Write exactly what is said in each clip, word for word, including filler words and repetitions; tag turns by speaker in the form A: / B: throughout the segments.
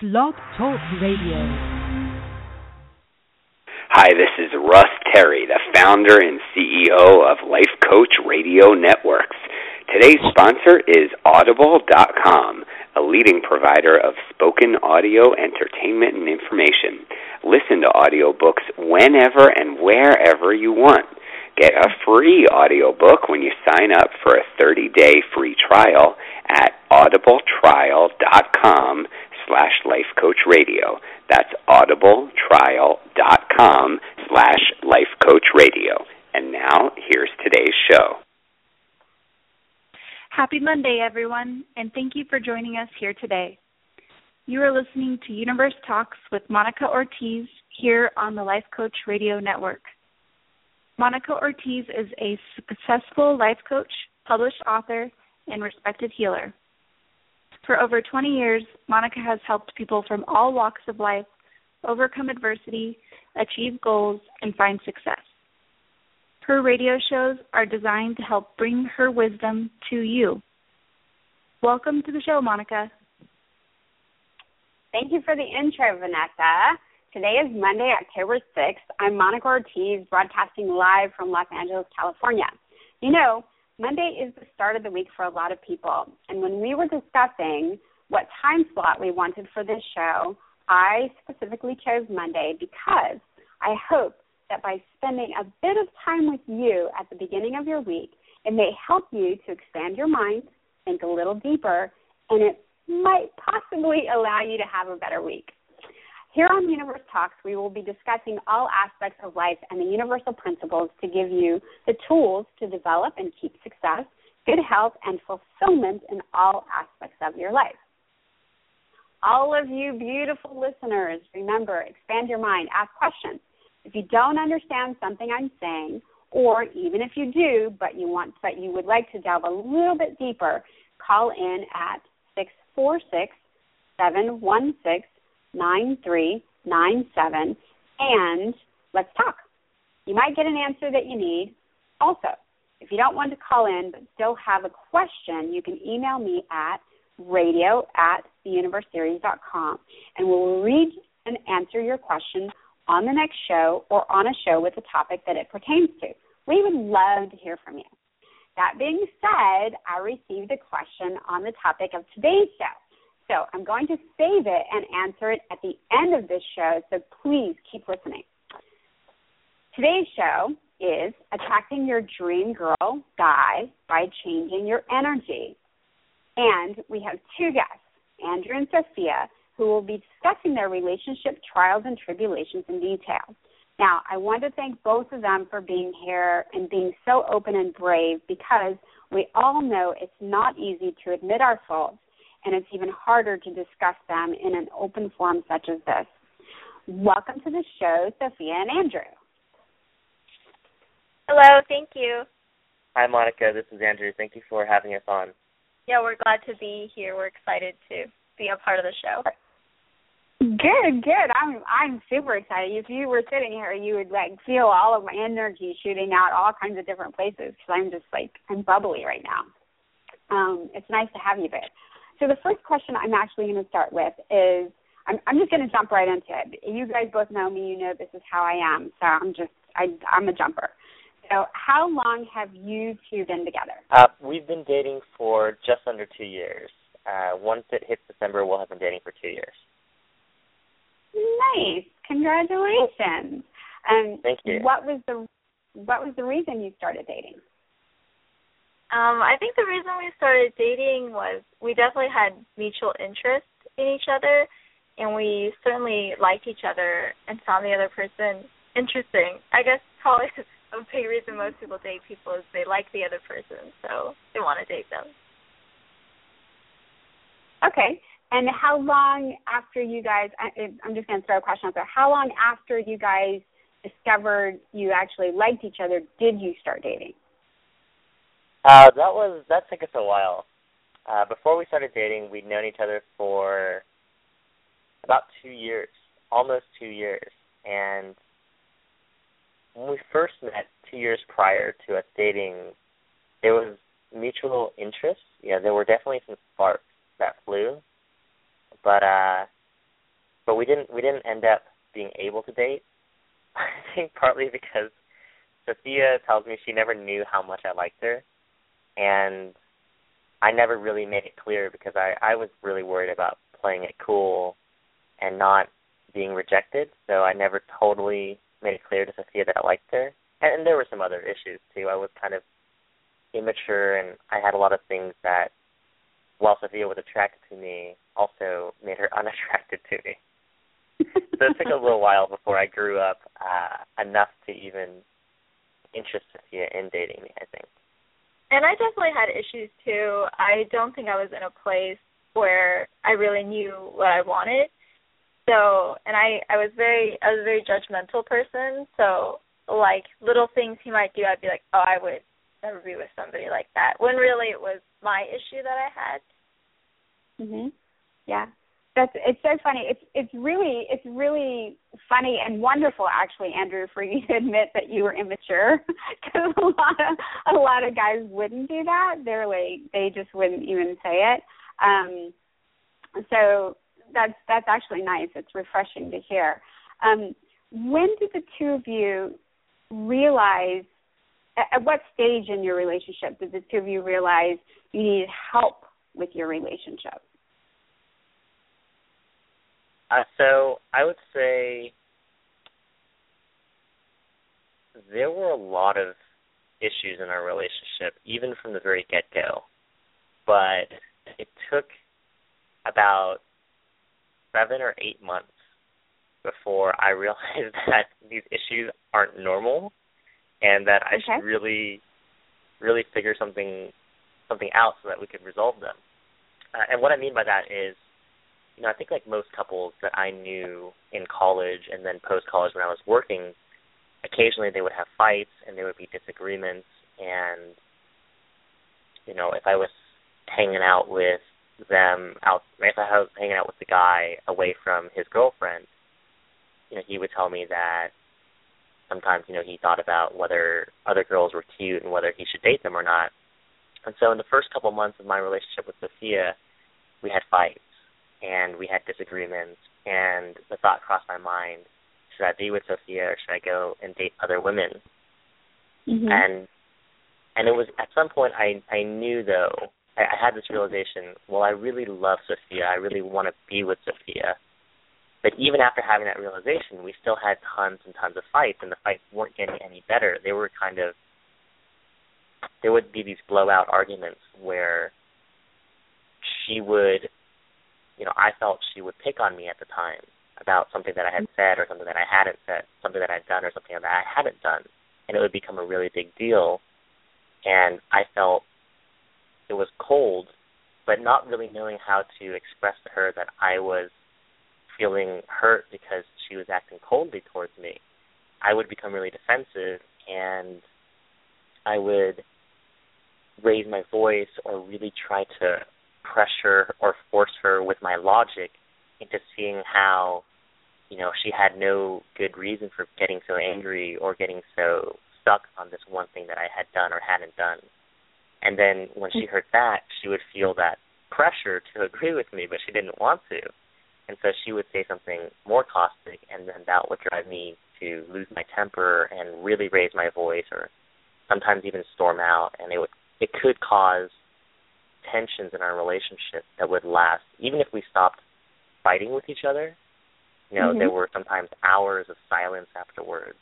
A: Blog Talk Radio.
B: Hi, this is Russ Terry, the founder and C E O of Life Coach Radio Networks. Today's sponsor is Audible dot com, a leading provider of spoken audio entertainment and information. Listen to audiobooks whenever and wherever you want. Get a free audiobook when you sign up for a thirty-day free trial at audible trial dot com slash lifecoachradio. That's audible trial dot com slash lifecoachradio. And now, here's today's show.
C: Happy Monday, everyone, and thank you for joining us here today. You are listening to Universe Talks with Monica Ortiz here on the Life Coach Radio Network. Monica Ortiz is a successful life coach, published author, and respected healer. For over twenty years, Monica has helped people from all walks of life overcome adversity, achieve goals, and find success. Her radio shows are designed to help bring her wisdom to you. Welcome to the show, Monica.
D: Thank you for the intro, Vanessa. Today is Monday, October sixth. I'm Monica Ortiz, broadcasting live from Los Angeles, California. You know, Monday is the start of the week for a lot of people, and when we were discussing what time slot we wanted for this show, I specifically chose Monday because I hope that by spending a bit of time with you at the beginning of your week, it may help you to expand your mind, think a little deeper, and it might possibly allow you to have a better week. Here on Universe Talks, we will be discussing all aspects of life and the universal principles to give you the tools to develop and keep success, good health, and fulfillment in all aspects of your life. All of you beautiful listeners, remember, expand your mind, ask questions. If you don't understand something I'm saying, or even if you do, but you want, but you would like to delve a little bit deeper, call in at six four six, seven one six, nine three nine seven, and let's talk. You might get an answer that you need. Also, if you don't want to call in but still have a question, you can email me at radio at the universe series dot com, and we'll read and answer your question on the next show or on a show with a topic that it pertains to. We would love to hear from you. That being said, I received a question on the topic of today's show. So I'm going to save it and answer it at the end of this show, so please keep listening. Today's show is Attracting Your Dream Girl Guy by Changing Your Energy. And we have two guests, Andrew and Sophia, who will be discussing their relationship trials and tribulations in detail. Now, I want to thank both of them for being here and being so open and brave, because we all know it's not easy to admit our faults, and it's even harder to discuss them in an open forum such as this. Welcome to the show, Sophia and Andrew.
E: Hello, thank you.
F: Hi, Monica. This is Andrew. Thank you for having us on.
E: Yeah, we're glad to be here. We're excited to be a part of the show.
D: Good, good. I'm I'm super excited. If you were sitting here, you would like feel all of my energy shooting out all kinds of different places, because I'm just like, I'm bubbly right now. Um, it's nice to have you there. So the first question I'm actually going to start with is, I'm, I'm just going to jump right into it. You guys both know me. You know this is how I am. So I'm just, I, I'm a jumper. So how long have you two been together?
F: Uh, we've been dating for just under two years. Uh, once it hits December, we'll have been dating for two years.
D: Nice. Congratulations. Um,
F: Thank you.
D: What was the What was the reason you started dating?
E: Um, I think the reason we started dating was we definitely had mutual interest in each other, and we certainly liked each other and found the other person interesting. I guess probably a big reason most people date people is they like the other person, so they want to date them.
D: Okay. And how long after you guys, I'm just going to throw a question out there, how long after you guys discovered you actually liked each other did you start dating?
F: Uh, that was, that took us a while. Uh, before we started dating, we'd known each other for about two years, almost two years. And when we first met two years prior to us dating, there was mutual interest. Yeah, there were definitely some sparks that flew. But uh, we didn't we didn't end up being able to date. I think partly because Sophia tells me she never knew how much I liked her, and I never really made it clear because I, I was really worried about playing it cool and not being rejected, so I never totally made it clear to Sophia that I liked her. And, and there were some other issues, too. I was kind of immature, and I had a lot of things that, while Sophia was attracted to me, also made her unattracted to me. So it took a little while before I grew up uh, enough to even interest Sophia in dating me, I think.
E: And I definitely had issues, too. I don't think I was in a place where I really knew what I wanted. So, and I, I was very, I was a very judgmental person. So, like, little things he might do, I'd be like, oh, I would never be with somebody like that. When really it was my issue that I had.
D: Mhm. Yeah. That's it's so funny. It's it's really it's really funny and wonderful, actually, Andrew, for you to admit that you were immature, because a lot of a lot of guys wouldn't do that. They're like they just wouldn't even say it. Um, so that's that's actually nice. It's refreshing to hear. Um, when did the two of you realize? At, at what stage in your relationship did the two of you realize you needed help with your relationship?
F: Uh, so I would say there were a lot of issues in our relationship, even from the very get-go. But it took about seven or eight months before I realized that these issues aren't normal and that I okay. should really, really figure something something out so that we could resolve them. Uh, and what I mean by that is, you know, I think like most couples that I knew in college and then post-college when I was working, occasionally they would have fights and there would be disagreements. And, you know, if I was hanging out with them, out, if I was hanging out with the guy away from his girlfriend, you know, he would tell me that sometimes, you know, he thought about whether other girls were cute and whether he should date them or not. And so in the first couple months of my relationship with Sophia, we had fights. And we had disagreements, and the thought crossed my mind, should I be with Sophia or should I go and date other women?
D: Mm-hmm.
F: And and it was at some point I, I knew, though, I, I had this realization, well, I really love Sophia. I really want to be with Sophia. But even after having that realization, we still had tons and tons of fights, and the fights weren't getting any better. They were kind of, there would be these blowout arguments where she would, you know, I felt she would pick on me at the time about something that I had said or something that I hadn't said, something that I'd done or something that I hadn't done, and it would become a really big deal. And I felt it was cold, but not really knowing how to express to her that I was feeling hurt because she was acting coldly towards me. I would become really defensive, and I would raise my voice or really try to pressure or force her with my logic into seeing how, you know, she had no good reason for getting so angry or getting so stuck on this one thing that I had done or hadn't done. And then when she heard that, she would feel that pressure to agree with me, but she didn't want to. And so she would say something more caustic, and then that would drive me to lose my temper and really raise my voice or sometimes even storm out. And it would it could cause tensions in our relationship that would last, even if we stopped fighting with each other. You know, mm-hmm. there were sometimes hours of silence afterwards,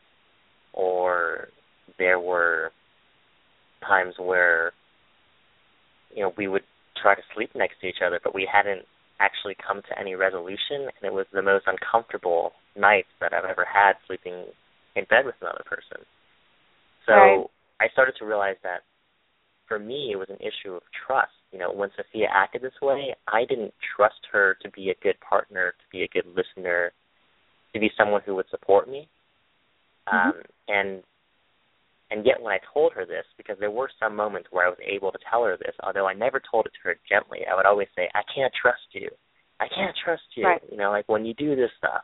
F: or there were times where, you know, we would try to sleep next to each other, but we hadn't actually come to any resolution, and it was the most uncomfortable nights that I've ever had sleeping in bed with another person. So right. I started to realize that for me, it was an issue of trust. You know, when Sophia acted this way, I didn't trust her to be a good partner, to be a good listener, to be someone who would support me. Mm-hmm. Um, and and yet when I told her this, because there were some moments where I was able to tell her this, although I never told it to her gently, I would always say, I can't trust you. I can't trust you. Right. You know, like when you do this stuff.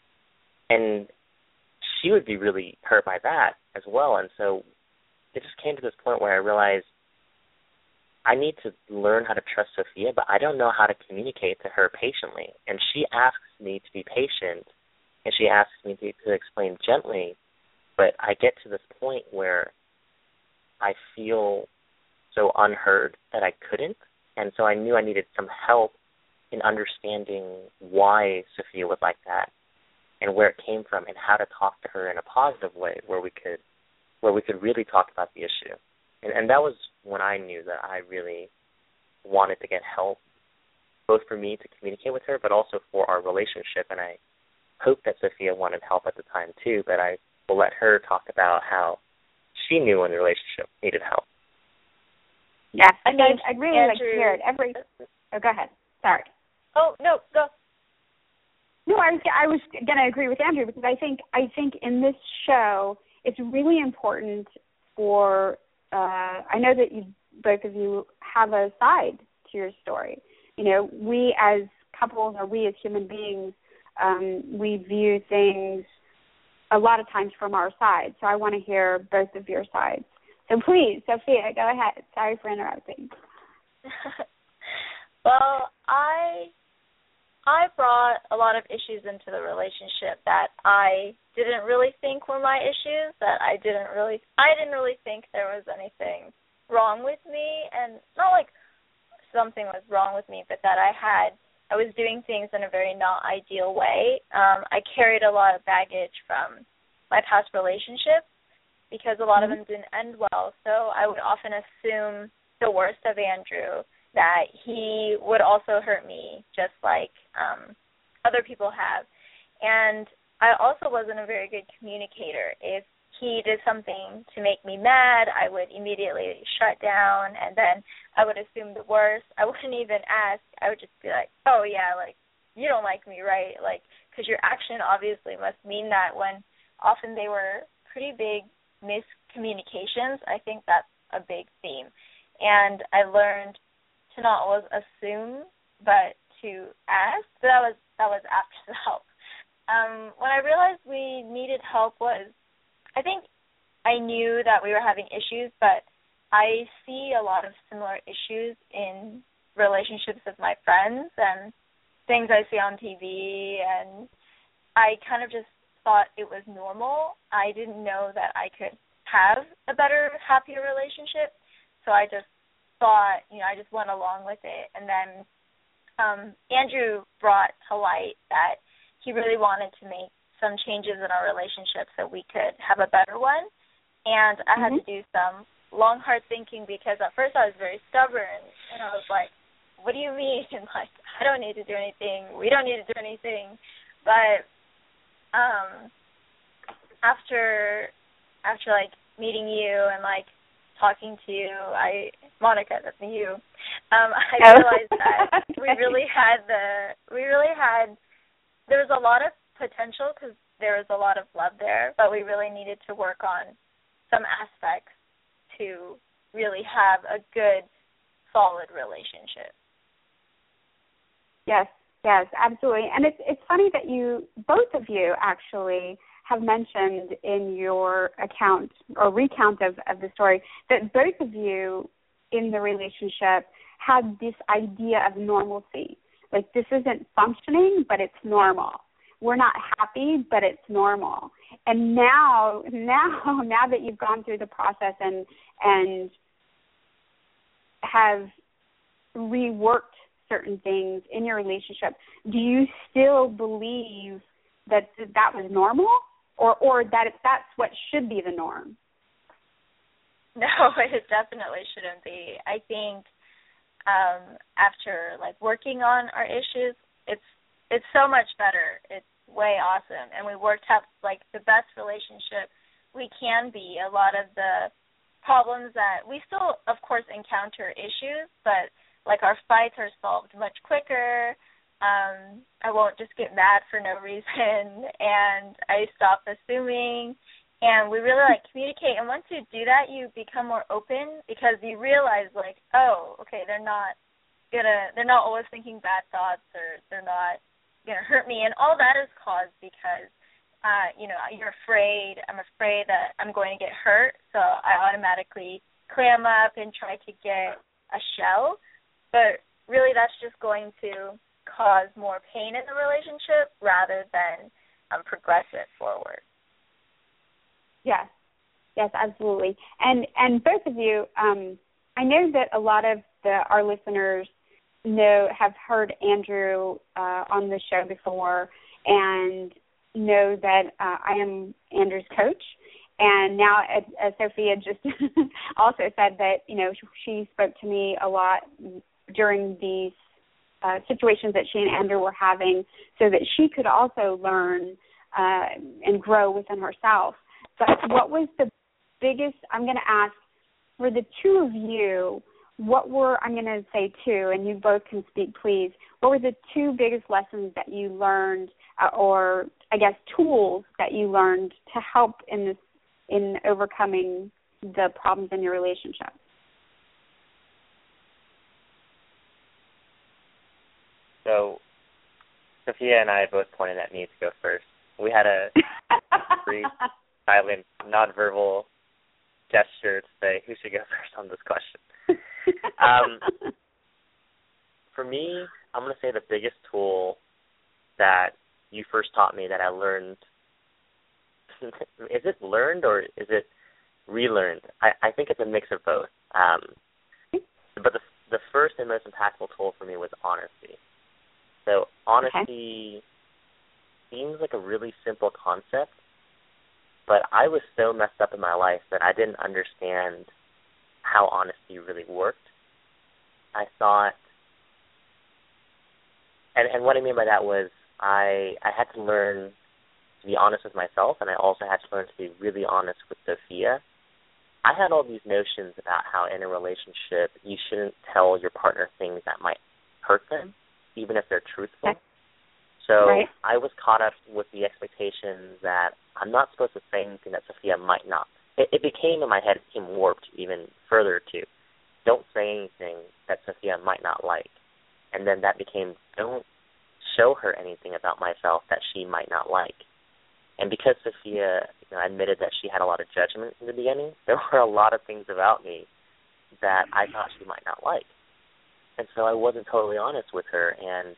F: And she would be really hurt by that as well. And so it just came to this point where I realized I need to learn how to trust Sophia, but I don't know how to communicate to her patiently. And she asks me to be patient, and she asks me to, to explain gently, but I get to this point where I feel so unheard that I couldn't, and so I knew I needed some help in understanding why Sophia was like that and where it came from and how to talk to her in a positive way where we could where we could really talk about the issue. And, and that was when I knew that I really wanted to get help, both for me to communicate with her, but also for our relationship. And I hope that Sophia wanted help at the time too, but I will let her talk about how she knew when the relationship needed help.
D: Yes,
E: I
D: and
E: think
D: I'd, I'd really
E: Andrew,
D: like to hear it. Every, oh, go ahead. Sorry.
E: Oh, no, go.
D: No, I was I was going to agree with Andrew because I think I think in this show it's really important for uh, I know that you both of you have a side to your story. You know, we as couples or we as human beings, um, we view things a lot of times from our side. So I want to hear both of your sides. So please, Sophia, go ahead. Sorry for interrupting.
E: Well, I I brought a lot of issues into the relationship that I didn't really think were my issues, that I didn't really I didn't really think there was anything wrong with me, and not like something was wrong with me, but that I had I was doing things in a very not ideal way. Um, I carried a lot of baggage from my past relationships because a lot mm-hmm. of them didn't end well, so I would often assume the worst of Andrew, that he would also hurt me just like um, other people have. And I also wasn't a very good communicator. If he did something to make me mad, I would immediately shut down, and then I would assume the worst. I wouldn't even ask. I would just be like, oh, yeah, like, you don't like me, right? Like, because your action obviously must mean that, when often they were pretty big miscommunications. I think that's a big theme. And I learned to not always assume, but to ask. So that was that was after the help. Um, when I realized we needed help was, I think I knew that we were having issues, but I see a lot of similar issues in relationships with my friends and things I see on T V, and I kind of just thought it was normal. I didn't know that I could have a better, happier relationship, so I just thought, you know, I just went along with it. And then um, Andrew brought to light that he really wanted to make some changes in our relationship so we could have a better one. And I mm-hmm. had to do some long, hard thinking because at first I was very stubborn. And I was like, what do you mean? Like, I don't need to do anything. We don't need to do anything. But um, after, after, like, meeting you and, like, talking to you, I, Monica, that's you, um, I realized that okay. we really had the, we really had, there was a lot of potential because there was a lot of love there, but we really needed to work on some aspects to really have a good, solid relationship.
D: Yes, yes, absolutely. And it's it's funny that you, both of you actually, have mentioned in your account or recount of, of the story that both of you in the relationship had this idea of normalcy. Like, this isn't functioning, but it's normal. We're not happy, but it's normal. And now, now, now that you've gone through the process and and have reworked certain things in your relationship, do you still believe that that was normal? Or, or that it, that's what should be the norm?
E: No, it definitely shouldn't be. I think um, after like working on our issues, it's it's so much better. It's way awesome, and we worked out like the best relationship we can be. A lot of the problems that we still, of course, encounter issues, but like our fights are solved much quicker. Um, I won't just get mad for no reason, and I stop assuming, and we really, like, communicate. And once you do that, you become more open because you realize, like, oh, okay, they're not gonna, they're not always thinking bad thoughts, or they're not gonna hurt me, and all that is caused because, uh, you know, you're afraid. I'm afraid that I'm going to get hurt, so I automatically clam up and try to get a shell, but really that's just going to cause more pain in the relationship rather than um, progress it forward.
D: Yes, yes, absolutely. And and both of you, um, I know that a lot of the, our listeners know have heard Andrew uh, on the show before and know that uh, I am Andrew's coach. And now uh, Sophia just also said that, you know, she spoke to me a lot during these uh, situations that she and Andrew were having so that she could also learn uh, and grow within herself. But what was the biggest, I'm going to ask, for the two of you, what were, I'm going to say two, and you both can speak, please, what were the two biggest lessons that you learned uh, or, I guess, tools that you learned to help in this, in overcoming the problems in your relationship?
F: So, Sophia and I both pointed at me to go first. We had a brief, silent, nonverbal gesture to say who should go first on this question. um, for me, I'm going to say the biggest tool that you first taught me that I learned, is it learned or is it relearned? I, I think it's a mix of both. Um, but the, the first and most impactful tool for me was honesty. So honesty okay. seems like a really simple concept, but I was so messed up in my life that I didn't understand how honesty really worked. I thought, and, and what I mean by that was I I had to learn to be honest with myself, and I also had to learn to be really honest with Sophia. I had all these notions about how in a relationship you shouldn't tell your partner things that might hurt them, even if they're truthful. Okay. So right. I was caught up with the expectations that I'm not supposed to say anything that Sophia might not. It, it became, in my head, it became warped even further to, don't say anything that Sophia might not like. And then that became, don't show her anything about myself that she might not like. And because Sophia, you know, admitted that she had a lot of judgment in the beginning, there were a lot of things about me that I thought she might not like. And so I wasn't totally honest with her, and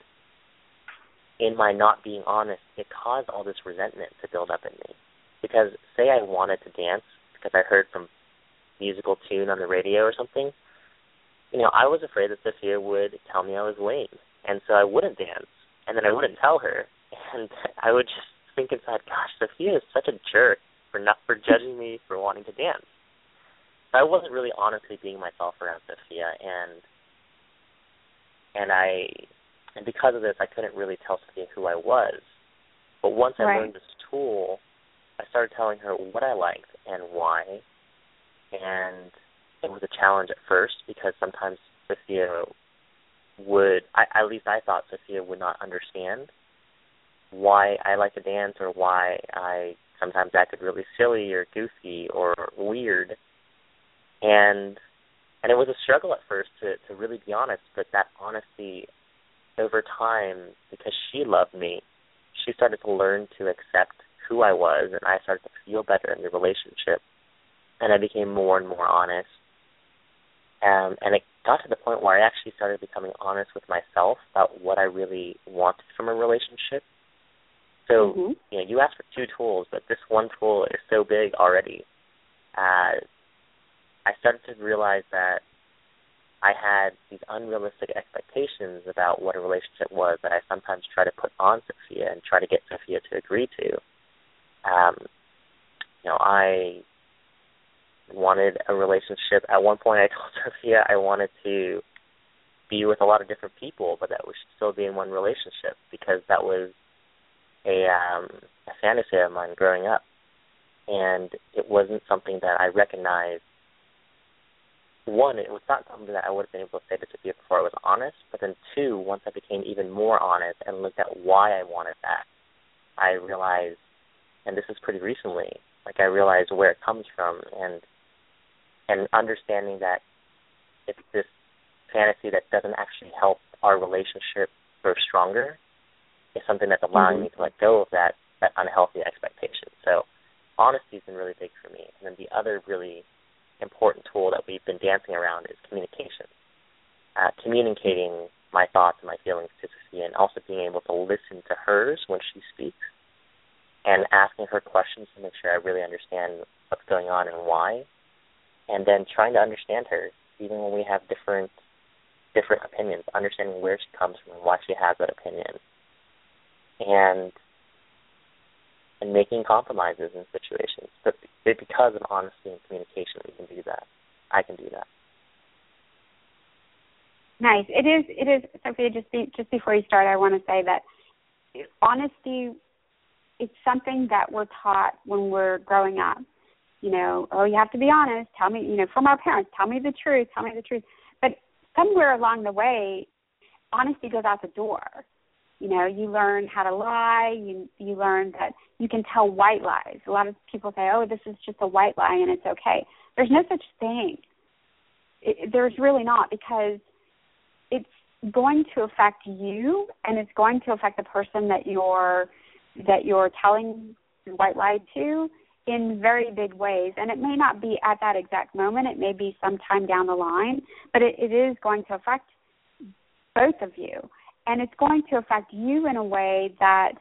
F: in my not being honest, it caused all this resentment to build up in me. Because say I wanted to dance because I heard some musical tune on the radio or something, you know, I was afraid that Sophia would tell me I was lame, and so I wouldn't dance, and then I wouldn't tell her, and I would just think inside, gosh, Sophia is such a jerk for not for judging me for wanting to dance. So I wasn't really honestly being myself around Sophia, and and I and because of this, I couldn't really tell Sophia who I was. But once I right. learned this tool, I started telling her what I liked and why, and it was a challenge at first because sometimes Sophia would, I, at least I thought Sophia would not understand why I like to dance or why I sometimes acted really silly or goofy or weird. And and it was a struggle at first to, to really be honest, but that honesty over time, because she loved me, she started to learn to accept who I was, and I started to feel better in the relationship. And I became more and more honest. Um, and it got to the point where I actually started becoming honest with myself about what I really wanted from a relationship. So, mm-hmm. you know, you asked for two tools, but this one tool is so big already. Uh, I started to realize that I had these unrealistic expectations about what a relationship was that I sometimes try to put on Sophia and try to get Sophia to agree to. Um, you know, I wanted a relationship. At one point I told Sophia I wanted to be with a lot of different people, but that we should still be in one relationship because that was a, um, a fantasy of mine growing up. And it wasn't something that I recognized. One, it was not something that I would have been able to say to Sophia before I was honest, but then two, once I became even more honest and looked at why I wanted that, I realized, and this is pretty recently, like I realized where it comes from, and and understanding that it's this fantasy that doesn't actually help our relationship grow stronger is something that's allowing mm-hmm. me to let go of that, that unhealthy expectation. So honesty has been really big for me. And then the other really important tool that we've been dancing around is communication. uh, communicating my thoughts and my feelings to Sophia, and also being able to listen to hers when she speaks, and asking her questions to make sure I really understand what's going on and why, and then trying to understand her, even when we have different different opinions, understanding where she comes from and why she has that opinion, and and making compromises in situations. But because of honesty and communication, we can do that. I can do that.
D: Nice. It is. It is, Sophia. Just be, just before you start, I want to say that honesty. It's something that we're taught when we're growing up. You know, oh, you have to be honest. Tell me, you know, from our parents. Tell me the truth. Tell me the truth. But somewhere along the way, honesty goes out the door. You know, you learn how to lie. You you learn that you can tell white lies. A lot of people say, oh, this is just a white lie and it's okay. There's no such thing. It, there's really not, because it's going to affect you, and it's going to affect the person that you're that you're telling the white lie to in very big ways. And it may not be at that exact moment. It may be sometime down the line, but it, it is going to affect both of you. And it's going to affect you in a way that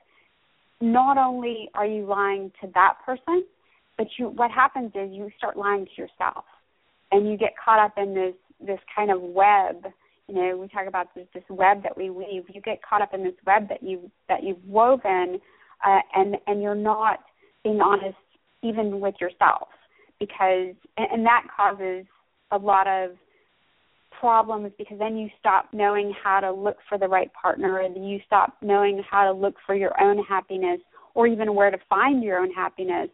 D: not only are you lying to that person, but you, what happens is you start lying to yourself, and you get caught up in this, this kind of web. You know, we talk about this, this web that we weave. You get caught up in this web that you that you've woven, uh, and and you're not being honest even with yourself, because and, and that causes a lot of problems, because then you stop knowing how to look for the right partner, and you stop knowing how to look for your own happiness, or even where to find your own happiness.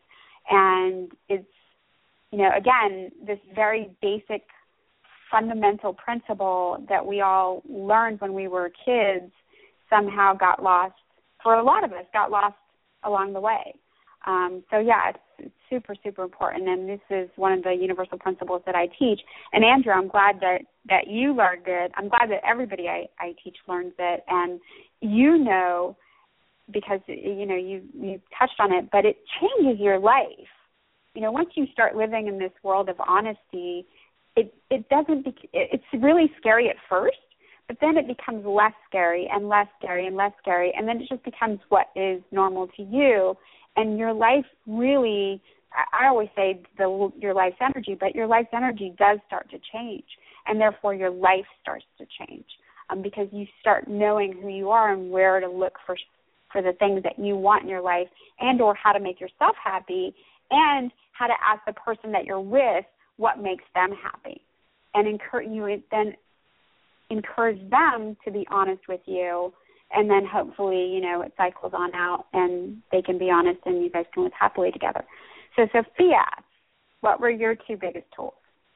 D: And it's, you know, again, this very basic fundamental principle that we all learned when we were kids somehow got lost, for a lot of us, got lost along the way. Um, so, yeah, it's, it's super, super important, and this is one of the universal principles that I teach. And, Andrew, I'm glad that, that you learned it. I'm glad that everybody I, I teach learns it. And you know, because, you know, you, you touched on it, but it changes your life. You know, once you start living in this world of honesty, it, it doesn't, be, it's really scary at first, but then it becomes less scary and less scary and less scary, and then it just becomes what is normal to you. And your life really, I always say the, your life's energy, but your life's energy does start to change, and therefore your life starts to change, um, because you start knowing who you are and where to look for for the things that you want in your life, and or how to make yourself happy, and how to ask the person that you're with what makes them happy, and encourage you then encourage them to be honest with you. And then hopefully, you know, it cycles on out and they can be honest and you guys can live happily together. So, Sophia, what were your two biggest tools?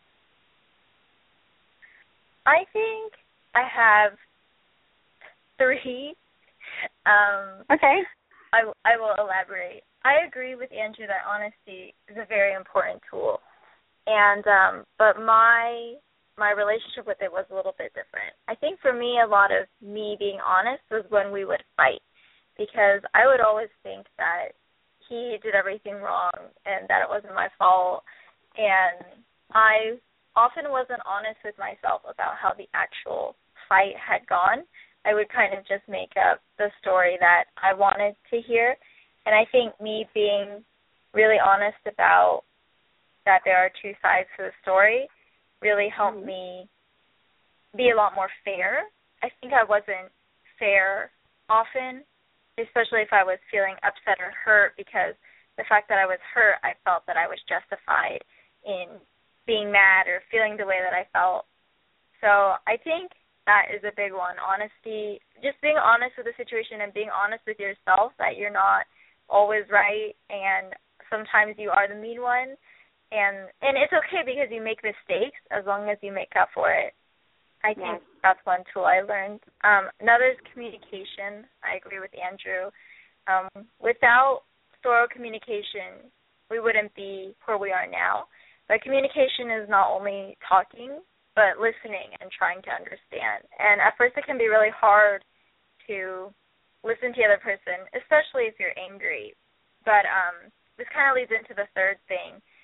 E: I think I have three. Um,
D: okay.
E: I, I will elaborate. I agree with Andrew that honesty is a very important tool. And um, but my... my relationship with it was a little bit different. I think for me, a lot of me being honest was when we would fight, because I would always think that he did everything wrong and that it wasn't my fault. And I often wasn't honest with myself about how the actual fight had gone. I would kind of just make up the story that I wanted to hear. And I think me being really honest about that there are two sides to the story really helped me be a lot more fair. I think I wasn't fair often, especially if I was feeling upset or hurt, because the fact that I was hurt, I felt that I was justified in being mad or feeling the way that I felt. So I think that is a big one, honesty, just being honest with the situation and being honest with yourself that you're not always right and sometimes you are the mean one. And and it's okay because you make mistakes as long as you make up for it. I think yes. That's one tool I learned. Um, another is communication. I agree with Andrew. Um, without thorough communication, we wouldn't be where we are now. But communication is not only talking, but listening and trying to understand. And at first it can be really hard to listen to the other person, especially if you're angry. But um, this kind of leads into the third thing.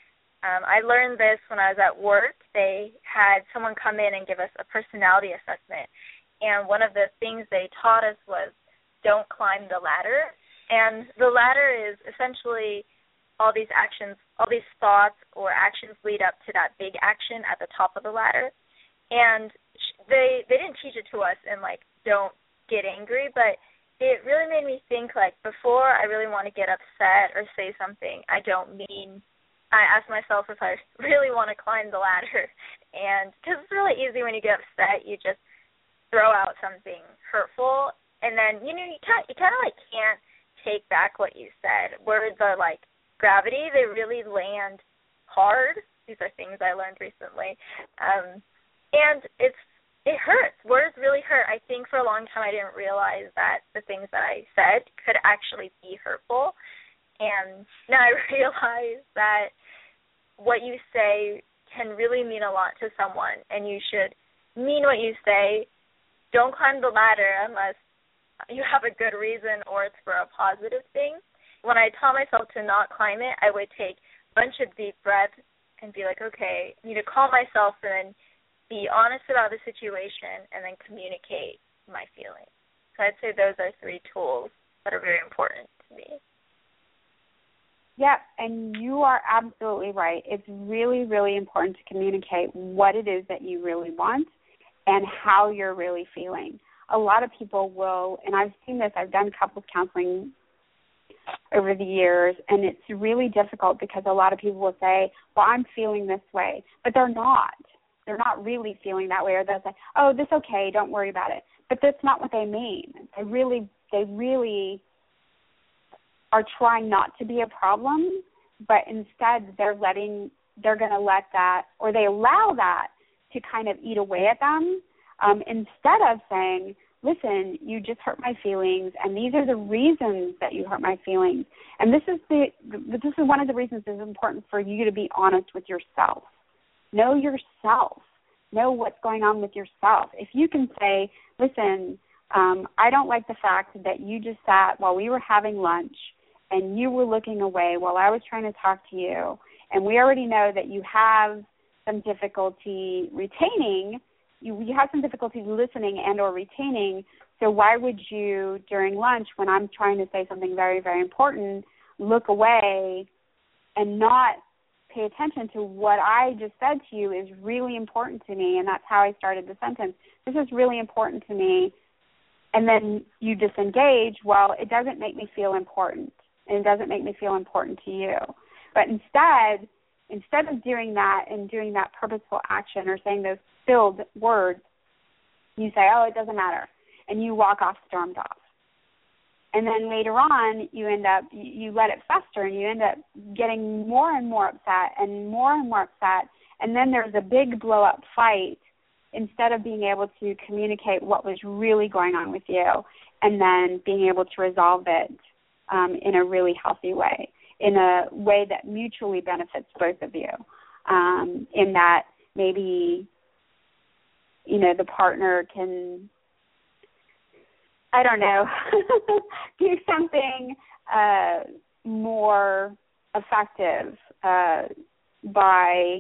E: Um, I learned this when I was at work. They had someone come in and give us a personality assessment. And one of the things they taught us was don't climb the ladder. And the ladder is essentially all these actions, all these thoughts or actions lead up to that big action at the top of the ladder. And they they didn't teach it to us in, like, don't get angry, but it really made me think, like, before I really want to get upset or say something I don't mean, I ask myself if I really want to climb the ladder. And because it's really easy when you get upset, you just throw out something hurtful, and then, you know, you can't, you kind of, like, can't take back what you said. Words are like gravity. They really land hard. These are things I learned recently. Um, and it's it hurts. Words really hurt. I think for a long time I didn't realize that the things that I said could actually be hurtful. And now I realize that what you say can really mean a lot to someone, and you should mean what you say. Don't climb the ladder unless you have a good reason or it's for a positive thing. When I taught myself to not climb it, I would take a bunch of deep breaths and be like, okay, I need to calm myself and then be honest about the situation and then communicate my feelings. So I'd say those are three tools that are very important to me.
D: Yeah, and you are absolutely right. It's really, really important to communicate what it is that you really want and how you're really feeling. A lot of people will, and I've seen this, I've done couples counseling over the years, and it's really difficult because a lot of people will say, well, I'm feeling this way, but they're not. They're not really feeling that way, or they'll say, oh, this is okay, don't worry about it. But that's not what they mean. They really, they really are trying not to be a problem, but instead they're letting, they're going to let that, or they allow that to kind of eat away at them, um, instead of saying, listen, you just hurt my feelings, and these are the reasons that you hurt my feelings. And this is the this is one of the reasons it's important for you to be honest with yourself. Know yourself. Know what's going on with yourself. If you can say, listen, um, I don't like the fact that you just sat while we were having lunch and you were looking away while I was trying to talk to you, and we already know that you have some difficulty retaining, you, you have some difficulty listening and or retaining, so why would you, during lunch, when I'm trying to say something very, very important, look away and not pay attention to what I just said to you is really important to me, and that's how I started the sentence. This is really important to me, and then you disengage. Well, it doesn't make me feel important, and it doesn't make me feel important to you. But instead, instead of doing that and doing that purposeful action or saying those filled words, you say, oh, it doesn't matter, and you walk off, stormed off. And then later on, you end up, you let it fester, and you end up getting more and more upset and more and more upset, and then there's a big blow-up fight instead of being able to communicate what was really going on with you and then being able to resolve it um, in a really healthy way, in a way that mutually benefits both of you, um, in that maybe, you know, the partner can, I don't know, do something uh, more effective uh, by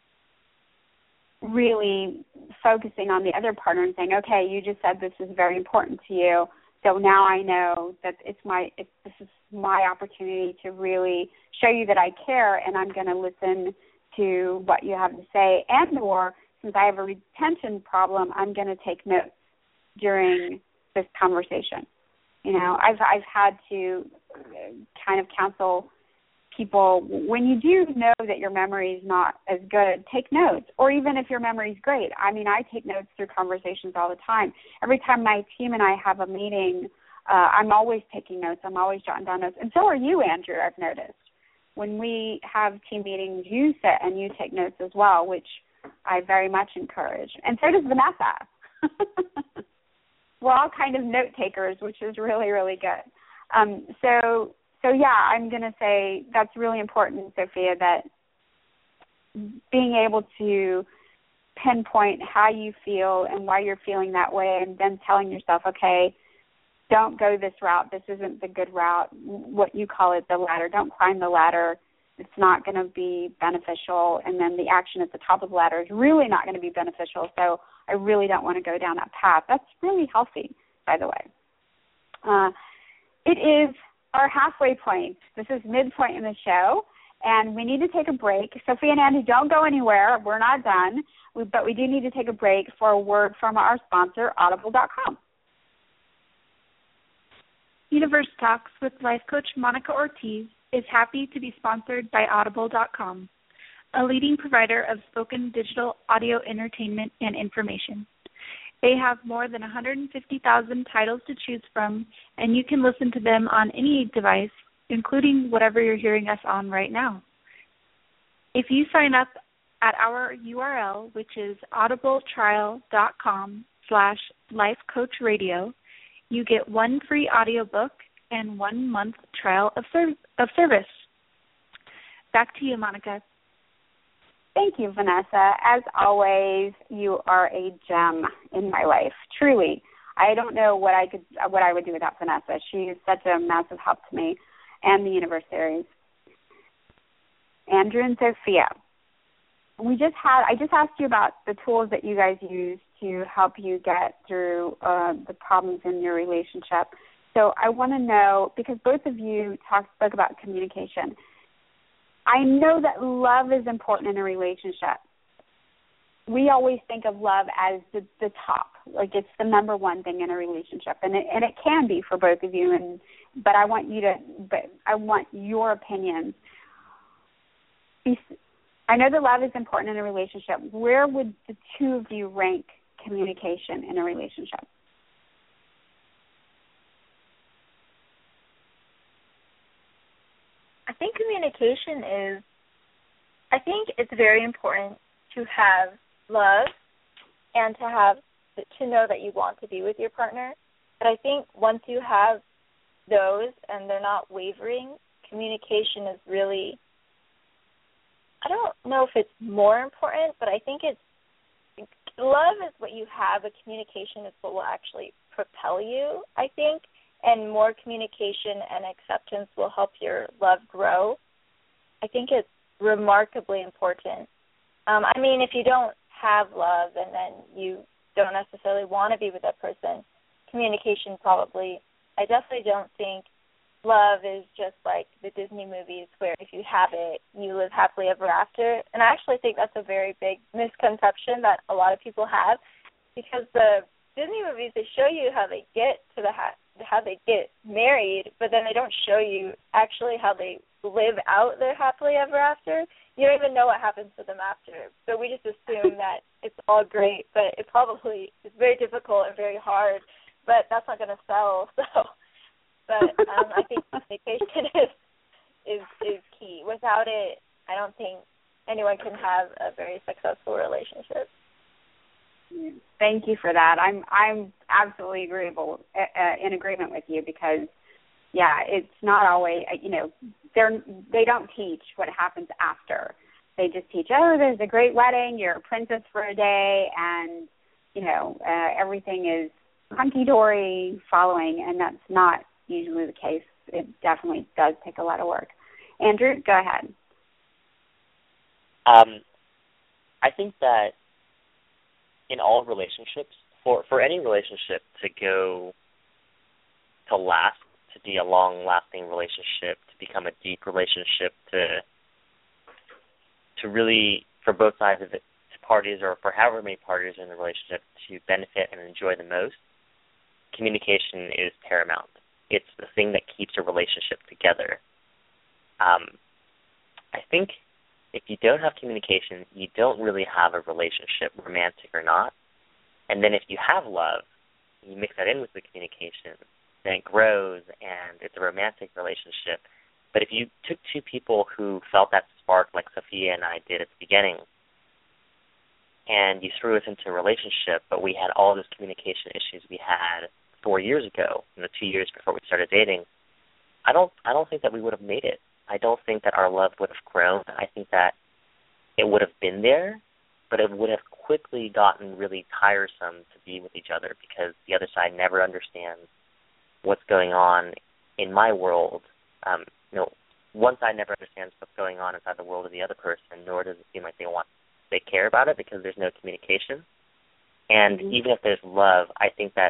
D: really focusing on the other partner and saying, okay, you just said this is very important to you, so now I know that it's my, it's, this is my opportunity to really show you that I care, and I'm going to listen to what you have to say, and or since I have a retention problem, I'm going to take notes during this conversation. You know, I've I've had to kind of counsel people, when you do know that your memory is not as good, take notes. Or even if your memory is great. I mean, I take notes through conversations all the time. Every time my team and I have a meeting, uh, I'm always taking notes. I'm always jotting down notes. And so are you, Andrew, I've noticed. When we have team meetings, you sit and you take notes as well, which I very much encourage. And so does Vanessa. We're all kind of note takers, which is really, really good. Um, so, so yeah, I'm going to say that's really important, Sophia, that being able to pinpoint how you feel and why you're feeling that way, and then telling yourself, okay, don't go this route. This isn't the good route. What you call it, the ladder. Don't climb the ladder. it's not going to be beneficial, and then the action at the top of the ladder is really not going to be beneficial, so I really don't want to go down that path. That's really healthy, by the way. Uh, it is our halfway point. This is midpoint in the show, and we need to take a break. Sophia and Andy, don't go anywhere. We're not done, we, but we do need to take a break for a word from our sponsor, Audible dot com.
C: Universe Talks with life coach Monica Ortiz is happy to be sponsored by Audible dot com, a leading provider of spoken digital audio entertainment and information. They have more than one hundred fifty thousand titles to choose from, and you can listen to them on any device, including whatever you're hearing us on right now. If you sign up at our U R L, which is audibletrial dot com slash lifecoachradio, you get one free audiobook and one month trial of, serv- of service. Back to you, Monica.
D: Thank you, Vanessa. As always, you are a gem in my life. Truly, I don't know what I could, what I would do without Vanessa. She is such a massive help to me and the Universe series. Andrew and Sophia, we just had. I just asked you about the tools that you guys use to help you get through uh, the problems in your relationship. So I want to know, because both of you talked spoke about communication. I know that love is important in a relationship. We always think of love as the, the top, like it's the number one thing in a relationship, and it, and it can be for both of you. And but I want you to, but I want your opinions. I know that love is important in a relationship. Where would the two of you rank communication in a relationship?
E: I think communication is, I think it's very important to have love and to have, to know that you want to be with your partner. But I think once you have those and they're not wavering, communication is really, I don't know if it's more important, but I think it's, love is what you have, but communication is what will actually propel you, I think. And more communication and acceptance will help your love grow. I think it's remarkably important. Um, I mean, if you don't have love and then you don't necessarily want to be with that person, communication probably, I definitely don't think love is just like the Disney movies where if you have it, you live happily ever after. And I actually think that's a very big misconception that a lot of people have, because the Disney movies, they show you how they get to the ha- how they get married, but then they don't show you actually how they live out their happily ever after. You don't even know what happens to them after. So we just assume that it's all great, but it probably is very difficult and very hard, but that's not going to sell. So, but um, I think communication is, is is key. Without it, I don't think anyone can have a very successful relationship.
D: Thank you for that. I'm I'm absolutely agreeable uh, in agreement with you, because yeah, it's not always, you know, they're they don't teach what happens after. They just teach, oh, there's a great wedding, you're a princess for a day, and you know uh, everything is hunky dory following, and that's not usually the case. It definitely does take a lot of work. Andrew, go ahead.
F: Um, I think that in all relationships, for, for any relationship to go, to last, to be a long-lasting relationship, to become a deep relationship, to to really, for both sides of it, parties, or for however many parties in the relationship, to benefit and enjoy the most, communication is paramount. It's the thing that keeps a relationship together. Um, I think if you don't have communication, you don't really have a relationship, romantic or not. And then if you have love, you mix that in with the communication, then it grows and it's a romantic relationship. But if you took two people who felt that spark like Sophia and I did at the beginning, and you threw us into a relationship, but we had all those communication issues we had four years ago, you know, two years before we started dating, I don't I don't think that we would have made it. I don't think that our love would have grown. I think that it would have been there, but it would have quickly gotten really tiresome to be with each other, because the other side never understands what's going on in my world. Um, you know, one side never understands what's going on inside the world of the other person, nor does it seem like they want, they care about it because there's no communication. And mm-hmm. even if there's love, I think that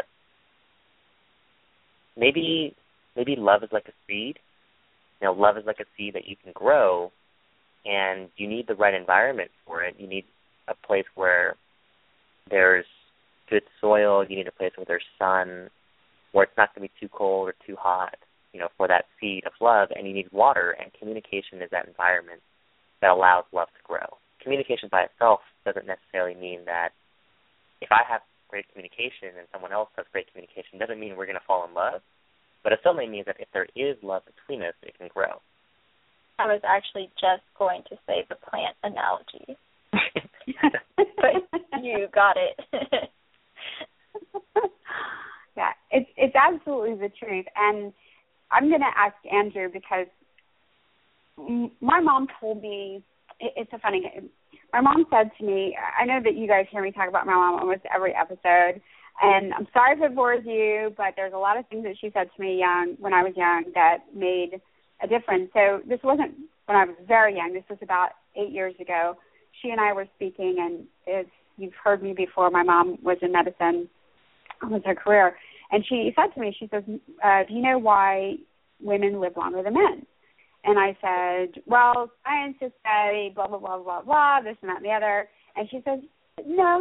F: maybe maybe love is like a seed. You know, love is like a seed that you can grow, and you need the right environment for it. You need a place where there's good soil. You need a place where there's sun, where it's not going to be too cold or too hot, you know, for that seed of love. And you need water, and communication is that environment that allows love to grow. Communication by itself doesn't necessarily mean that if I have great communication and someone else has great communication, doesn't mean we're going to fall in love. But it certainly means that if there is love between us, it can grow.
E: I was actually just going to say the plant analogy. But you got it.
D: Yeah, it's it's absolutely the truth. And I'm going to ask Andrew because my mom told me, it's a funny, my mom said to me, I know that you guys hear me talk about my mom almost every episode, and I'm sorry if it bores you, but there's a lot of things that she said to me young when I was young that made a difference. So this wasn't when I was very young. This was about eight years ago. She and I were speaking, and as you've heard me before, my mom was in medicine. That was her career. And she said to me, she says, uh, do you know why women live longer than men? And I said, well, scientists say blah, blah, blah, blah, blah, this and that and the other. And she says, no.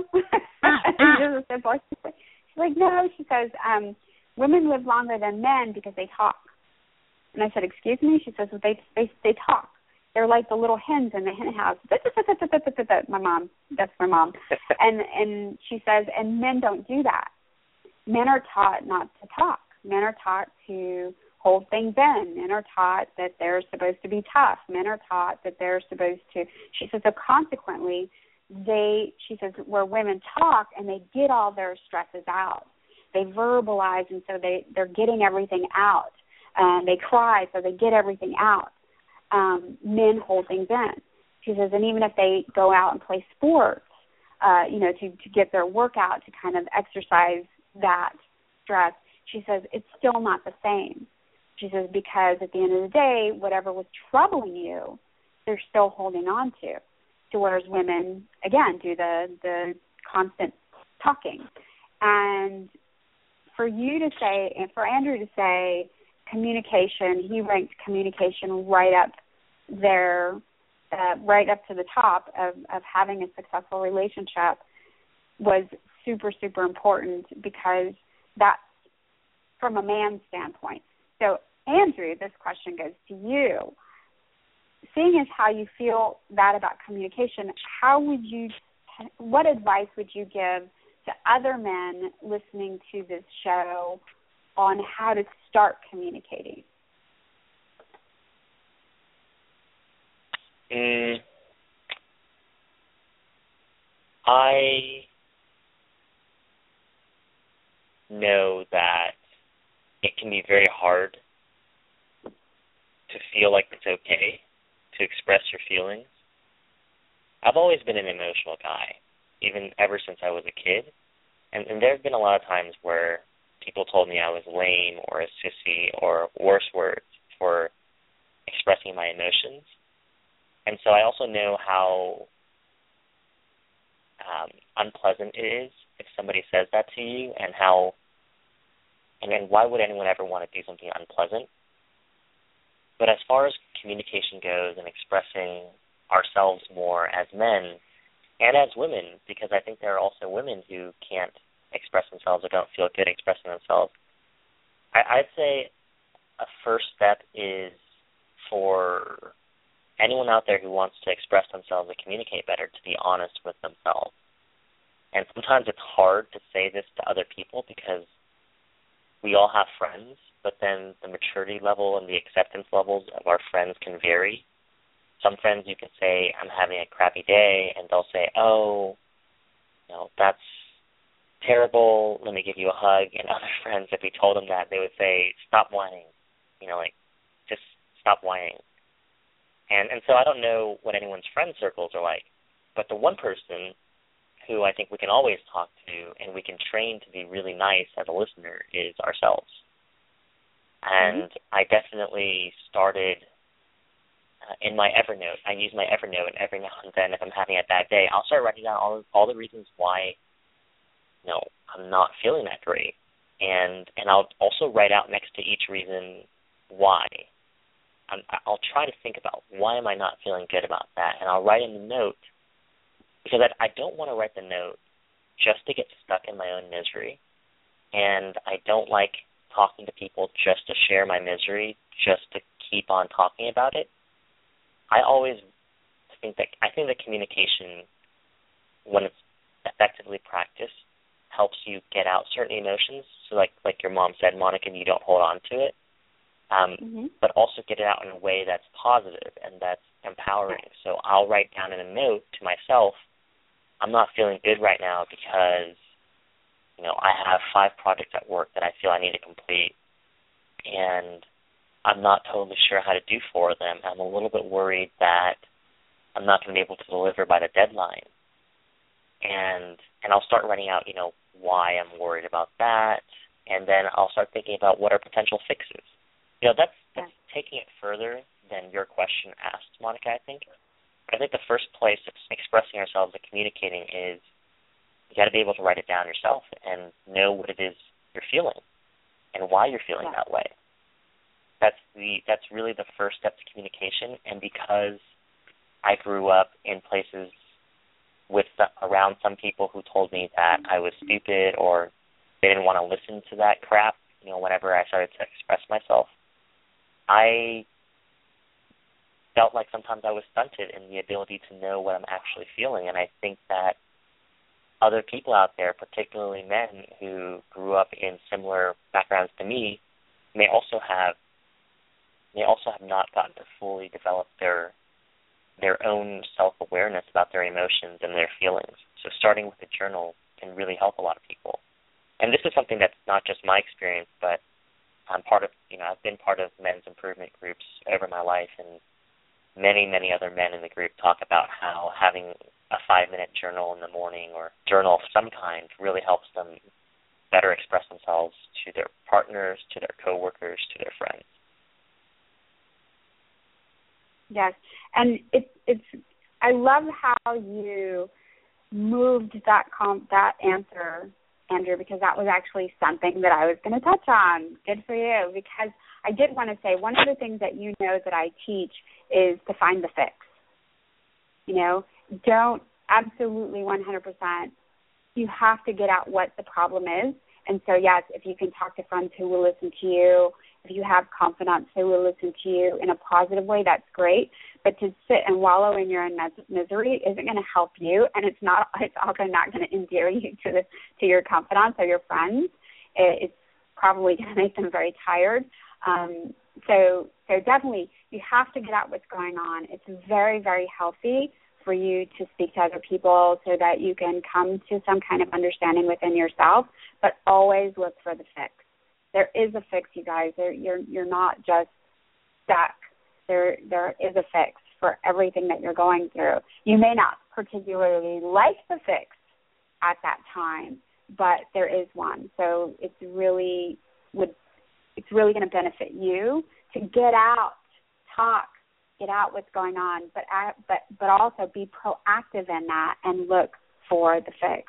D: She's like, no. She says, um, women live longer than men because they talk. And I said, excuse me? She says, well, they, they they talk. They're like the little hens in the hen house. My mom, that's my mom. And and she says, and men don't do that. Men are taught not to talk. Men are taught to hold things in. Men are taught that they're supposed to be tough. Men are taught that they're supposed to, she says, so consequently, they, she says, where women talk and they get all their stresses out. They verbalize, and so they, they're getting everything out. Um, they cry, so they get everything out. Um, men hold things in. She says, and even if they go out and play sports, uh, you know, to, to get their workout, to kind of exercise that stress, she says, it's still not the same. She says, because at the end of the day, whatever was troubling you, they're still holding on to. To whereas women, again, do the, the constant talking. And for you to say, and for Andrew to say, communication, he ranked communication right up there, uh, right up to the top of, of having a successful relationship was super, super important because that's from a man's standpoint. So, Andrew, this question goes to you. Seeing as how you feel that about communication, how would you, what advice would you give to other men listening to this show on how to start communicating?
F: Mm, I know that it can be very hard to feel like it's okay to express your feelings. I've always been an emotional guy, even ever since I was a kid. And, and there have been a lot of times where people told me I was lame or a sissy or worse words for expressing my emotions. And so I also know how um, unpleasant it is if somebody says that to you, and how, and then why would anyone ever want to do something unpleasant? But as far as communication goes and expressing ourselves more as men and as women, because I think there are also women who can't express themselves or don't feel good expressing themselves, I, I'd say a first step is for anyone out there who wants to express themselves and communicate better to be honest with themselves. And sometimes it's hard to say this to other people because we all have friends, but then the maturity level and the acceptance levels of our friends can vary. Some friends you can say, I'm having a crappy day, and they'll say, oh, you know, that's terrible, let me give you a hug. And other friends, if we told them that, they would say, stop whining, you know, like, just stop whining. And and so I don't know what anyone's friend circles are like, but the one person who I think we can always talk to and we can train to be really nice as a listener is ourselves. And mm-hmm. I definitely started uh, in my Evernote. I use my Evernote, and every now and then, if I'm having a bad day, I'll start writing down all all the reasons why, you know, I'm not feeling that great, and and I'll also write out next to each reason why. I'm, I'll try to think about why am I not feeling good about that, and I'll write in the note, because I, I don't want to write the note just to get stuck in my own misery, and I don't like talking to people just to share my misery, just to keep on talking about it. I always think that I think that communication, when it's effectively practiced, helps you get out certain emotions. So like like your mom said, Monica, you don't hold on to it. Um, mm-hmm. But also get it out in a way that's positive and that's empowering. So I'll write down in a note to myself, I'm not feeling good right now because, you know, I have five projects at work that I feel I need to complete, and I'm not totally sure how to do four of them. I'm a little bit worried that I'm not going to be able to deliver by the deadline. And and I'll start writing out, you know, why I'm worried about that, and then I'll start thinking about what are potential fixes. You know, that's, that's yeah. taking it further than your question asked, Monica, I think. I think the first place of expressing ourselves and communicating is you got to be able to write it down yourself and know what it is you're feeling and why you're feeling yeah. that way. That's the that's really the first step to communication. And because I grew up in places with the, around some people who told me that I was stupid or they didn't want to listen to that crap, you know, whenever I started to express myself, I felt like sometimes I was stunted in the ability to know what I'm actually feeling. And I think that other people out there, particularly men who grew up in similar backgrounds to me, may also have may also have not gotten to fully develop their their own self-awareness about their emotions and their feelings. So starting with a journal can really help a lot of people. And this is something that's not just my experience, but I'm part of, you know, I've been part of men's improvement groups over my life, and many, many other men in the group talk about how having a five-minute journal in the morning or journal of some kind really helps them better express themselves to their partners, to their coworkers, to their friends.
D: Yes, and it's it's. I love how you moved that com- that answer, Andrew, because that was actually something that I was going to touch on. Good for you, because I did want to say one of the things that you know that I teach is to find the fix. You know, don't absolutely one hundred percent. You have to get out what the problem is. And so, yes, if you can talk to friends who will listen to you, if you have confidants who will listen to you in a positive way, that's great. But to sit and wallow in your own misery isn't going to help you, and it's not. It's also not going to endear you to the to your confidants or your friends. It, it's probably going to make them very tired. Um, so, so definitely, you have to get out what's going on. It's very, very healthy for you to speak to other people so that you can come to some kind of understanding within yourself, but always look for the fix. There is a fix, you guys. There, you're you're not just stuck. There there is a fix for everything that you're going through. You may not particularly like the fix at that time, but there is one. So it's really would it's really going to benefit you to get out, talk, get out what's going on, but but but also be proactive in that and look for the fix.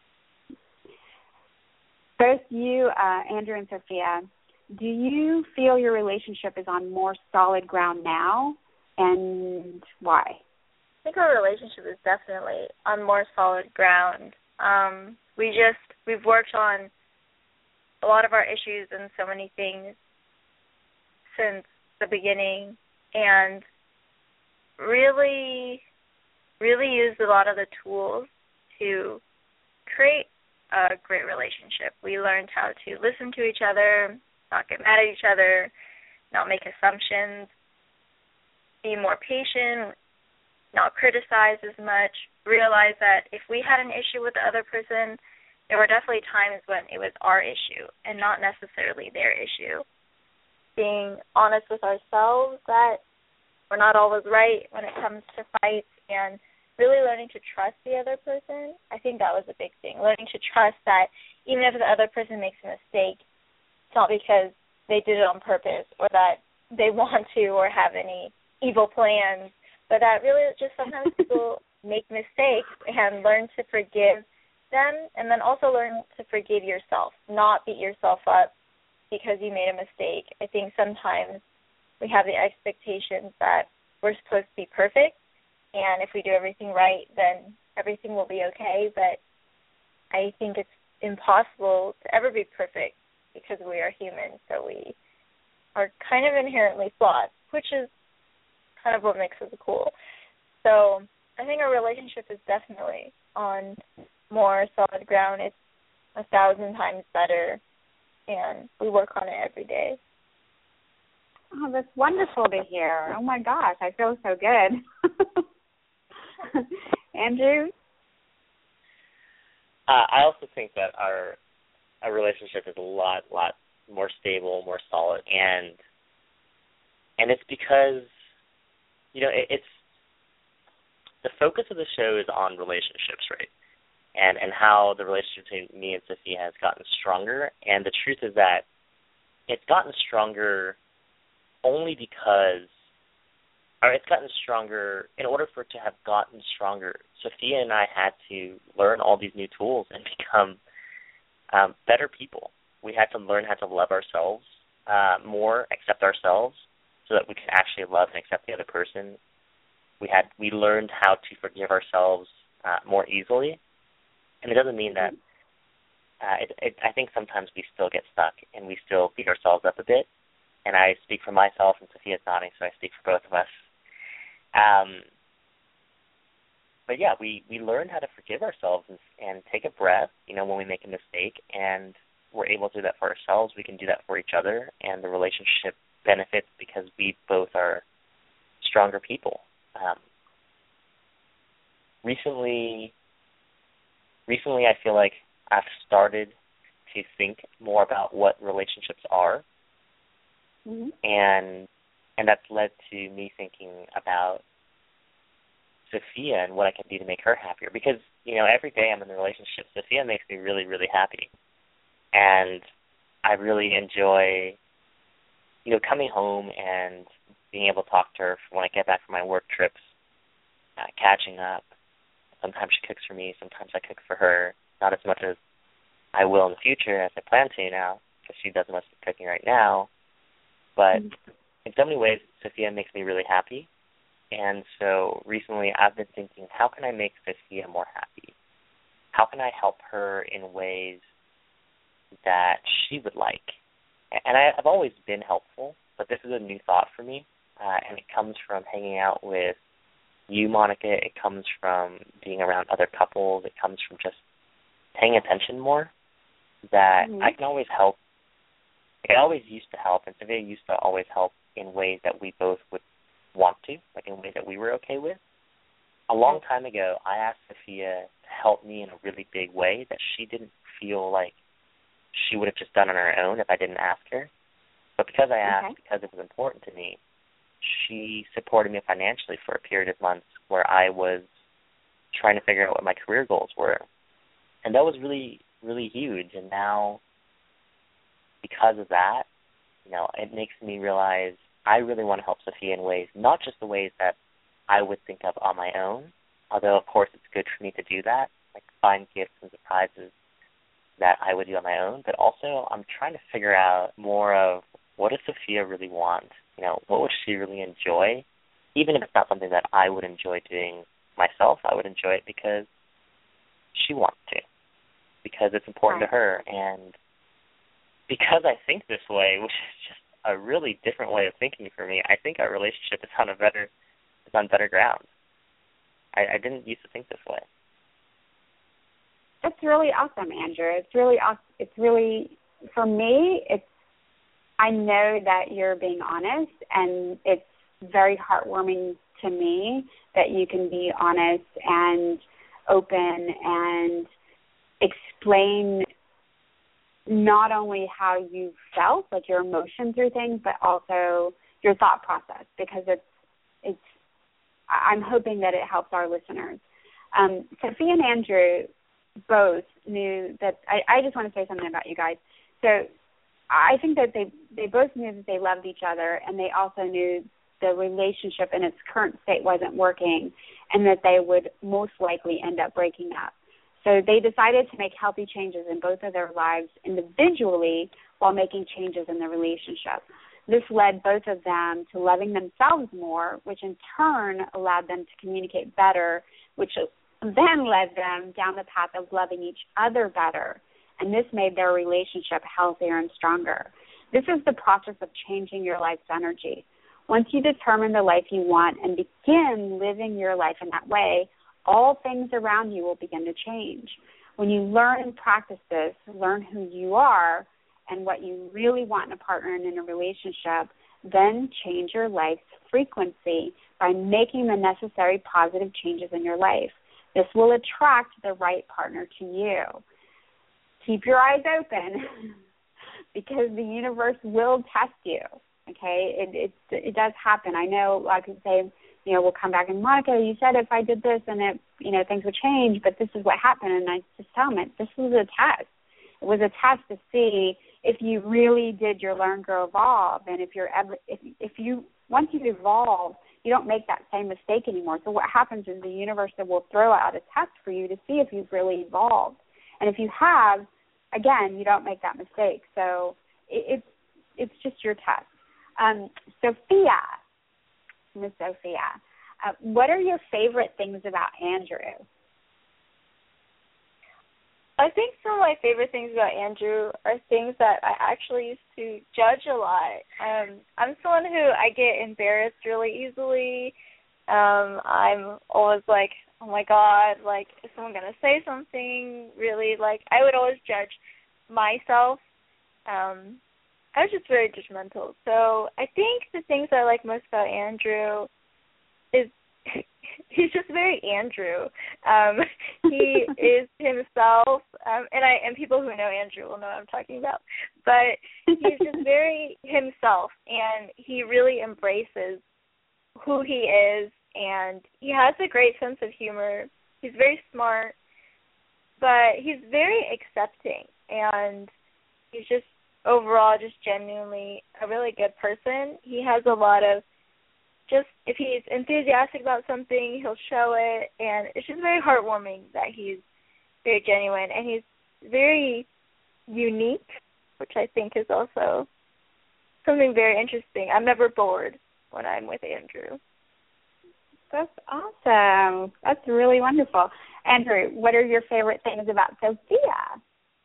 D: Both you, uh, Andrew and Sophia, do you feel your relationship is on more solid ground now, and why?
E: I think our relationship is definitely on more solid ground. Um, we just, we've worked on a lot of our issues and so many things since the beginning, and really, really used a lot of the tools to create a great relationship. We learned how to listen to each other, not get mad at each other, not make assumptions, be more patient, not criticize as much, realize that if we had an issue with the other person, there were definitely times when it was our issue and not necessarily their issue. Being honest with ourselves that we're not always right when it comes to fights, and really learning to trust the other person. I think that was a big thing, learning to trust that even if the other person makes a mistake, it's not because they did it on purpose or that they want to or have any evil plans, but that really just sometimes people make mistakes and learn to forgive them, and then also learn to forgive yourself, not beat yourself up because you made a mistake. I think sometimes we have the expectations that we're supposed to be perfect, and if we do everything right, then everything will be okay, but I think it's impossible to ever be perfect because we are human, so we are kind of inherently flawed, which is kind of what makes us cool. So I think our relationship is definitely on more solid ground. It's a thousand times better, and we work on it every day.
D: Oh, that's wonderful to hear. Oh, my gosh, I feel so good. Andrew?
F: Uh, I also think that our our relationship is a lot, lot more stable, more solid, and and it's because, you know, it, it's the focus of the show is on relationships, right? And and how the relationship between me and Sophia has gotten stronger. And the truth is that it's gotten stronger only because, or it's gotten stronger, in order for it to have gotten stronger, Sophia and I had to learn all these new tools and become um, better people. We had to learn how to love ourselves uh, more, accept ourselves, so that we could actually love and accept the other person. We had we learned how to forgive ourselves uh, more easily. And it doesn't mean that, uh, it, it, I think sometimes we still get stuck and we still beat ourselves up a bit. And I speak for myself, and Sophia's nodding, so I speak for both of us. Um, but yeah, we, we learned how to forgive ourselves and, and take a breath, you know, when we make a mistake, and we're able to do that for ourselves. We can do that for each other, and the relationship benefits because we both are stronger people. Um, recently... Recently, I feel like I've started to think more about what relationships are,
D: mm-hmm.
F: and and that's led to me thinking about Sophia and what I can do to make her happier. Because, you know, every day I'm in a relationship, Sophia makes me really, really happy, and I really enjoy, you know, coming home and being able to talk to her when I get back from my work trips, uh, catching up. Sometimes she cooks for me. Sometimes I cook for her. Not as much as I will in the future, as I plan to now, because she does most of the cooking right now. But mm-hmm. in so many ways, Sophia makes me really happy. And so recently I've been thinking, how can I make Sophia more happy? How can I help her in ways that she would like? And I, I've always been helpful, but this is a new thought for me, uh, and it comes from hanging out with you, Monica. It comes from being around other couples. It comes from just paying attention more, that
D: mm-hmm.
F: I can always help. It always used to help, and Sophia used to always help in ways that we both would want to, like in ways that we were okay with. A long time ago, I asked Sophia to help me in a really big way that she didn't feel like she would have just done on her own if I didn't ask her. But because I asked,
D: okay.
F: because it was important to me, she supported me financially for a period of months where I was trying to figure out what my career goals were. And that was really, really huge. And now, because of that, you know, it makes me realize I really want to help Sophia in ways, not just the ways that I would think of on my own, although, of course, it's good for me to do that, like find gifts and surprises that I would do on my own, but also I'm trying to figure out more of what does Sophia really want? You know, what would she really enjoy? Even if it's not something that I would enjoy doing myself, I would enjoy it because she wants to, because it's important
D: right.
F: to her, and because I think this way, which is just a really different way of thinking for me, I think our relationship is on a better, is on better ground. I, I didn't used to think this way.
D: That's really awesome, Andrew. It's really awesome. It's really, for me, it's, I know that you're being honest, and it's very heartwarming to me that you can be honest and open and explain not only how you felt, like your emotions through things, but also your thought process, because it's, it's, I'm hoping that it helps our listeners. Um, Sophia and Andrew both knew that, I, I just want to say something about you guys. So I think that they they both knew that they loved each other, and they also knew the relationship in its current state wasn't working and that they would most likely end up breaking up. So they decided to make healthy changes in both of their lives individually while making changes in the relationship. This led both of them to loving themselves more, which in turn allowed them to communicate better, which then led them down the path of loving each other better. And this made their relationship healthier and stronger. This is the process of changing your life's energy. Once you determine the life you want and begin living your life in that way, all things around you will begin to change. When you learn and practice this, learn who you are and what you really want in a partner and in a relationship, then change your life's frequency by making the necessary positive changes in your life. This will attract the right partner to you. Keep your eyes open because the universe will test you, okay? It, it, it does happen. I know a lot of people say, you know, we'll come back and, Monica, you said if I did this and, it, you know, things would change, but this is what happened. And I just tell them, it, this was a test. It was a test to see if you really did your learn, grow, evolve. And if you're ever, if, if you, once you evolve, you don't make that same mistake anymore. So what happens is the universe will throw out a test for you to see if you've really evolved. And if you have, again, you don't make that mistake. So it, it's it's just your test. Um, Sophia, Miss Sophia, uh, what are your favorite things about Andrew?
E: I think some of my favorite things about Andrew are things that I actually used to judge a lot. Um, I'm someone who I get embarrassed really easily. Um, I'm always like, oh, my God, like, is someone going to say something? Really, like, I would always judge myself. Um, I was just very judgmental. So I think the things I like most about Andrew is he's just very Andrew. Um, he is himself, um, and I and people who know Andrew will know what I'm talking about. But he's just very himself, and he really embraces who he is, and he has a great sense of humor. He's very smart, but he's very accepting, and he's just overall just genuinely a really good person. He has a lot of just, if he's enthusiastic about something, he'll show it, and it's just very heartwarming that he's very genuine, and he's very unique, which I think is also something very interesting. I'm never bored when I'm with Andrew.
D: That's awesome. That's really wonderful. Andrew, what are your favorite things about Sophia?